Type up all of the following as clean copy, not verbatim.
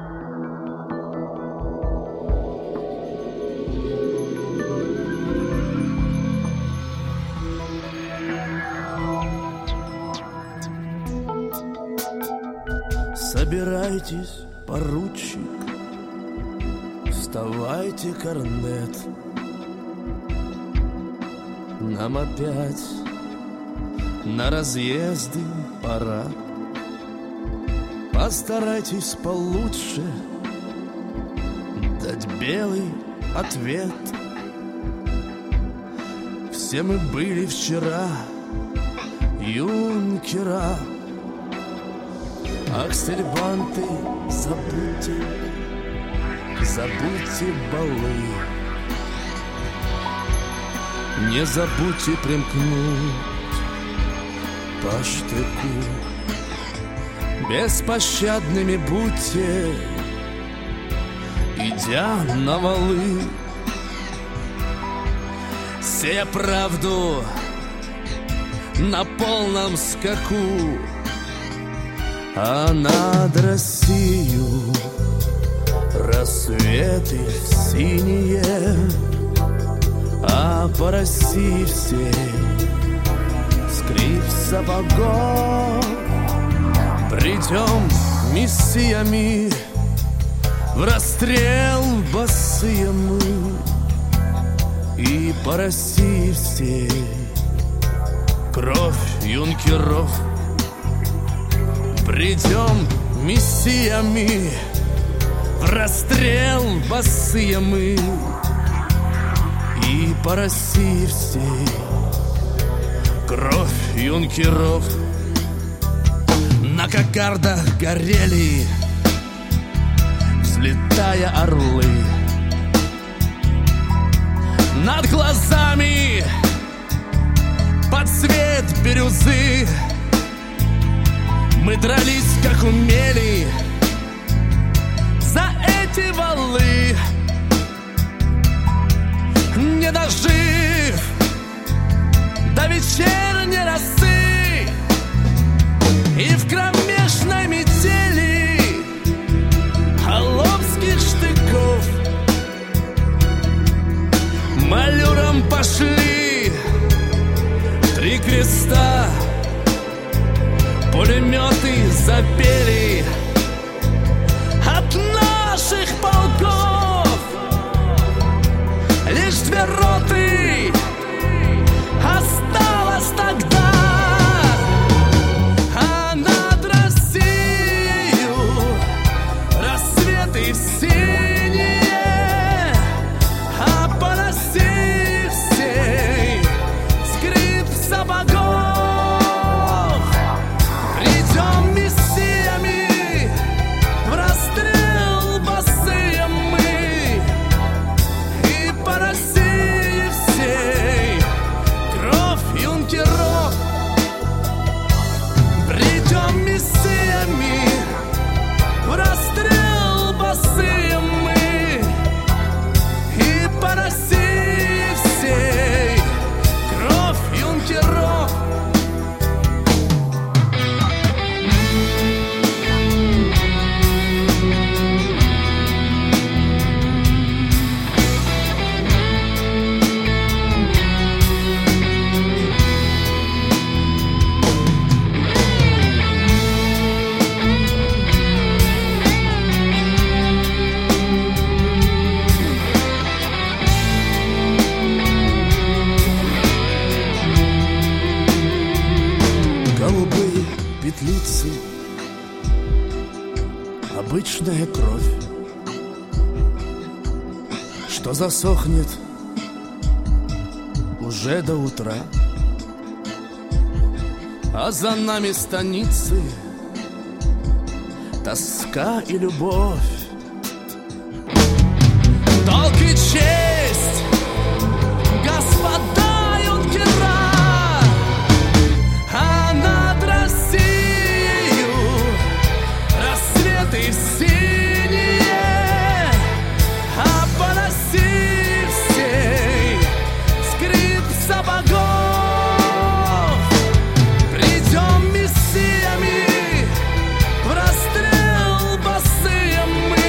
Собирайтесь, поручик, вставайте, корнет. Нам опять на разъезды пора. Постарайтесь получше дать белый ответ. Все мы были вчера юнкера. Ах, сельванты, забудьте, забудьте балы. Не забудьте примкнуть по штыку. Беспощадными будьте, идя на валы. Сея правду на полном скаку. А над Россию рассветы синие, а по России всей скрип сапогов. Придем мессиями в расстрел босые мы, и по России всей кровь юнкеров. Придем мессиями в расстрел босые мы, и по России всей кровь юнкеров. На кокардах горели, взлетая орлы. Над глазами под цвет бирюзы мы дрались, как умели, за эти валы. Не дожив до вечерней росы и в кромешной метели холопских штыков малюром пошли три креста. Пулеметы запели от наших полков. Лишь две роты осталось тогда. А над Россию рассветы синие, а по России всей скрип сапогов. Придем мессиями в расстрел босые мы, и по России всей кровь юнкеров. Придем мессиями в расстрел босые мы, и по России всей кровь юнкеров. Голубые петлицы, обычная кровь, что засохнет уже до утра. А за нами станицы, тоска и любовь, долг и честь, господа юнкера. А над Россию рассветы синие, а по России всей скрип сапогов. Придем мессиями в расстрел босые мы,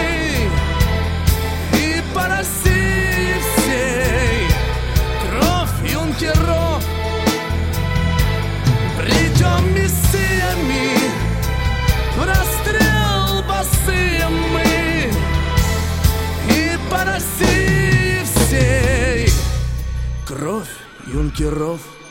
юнкеров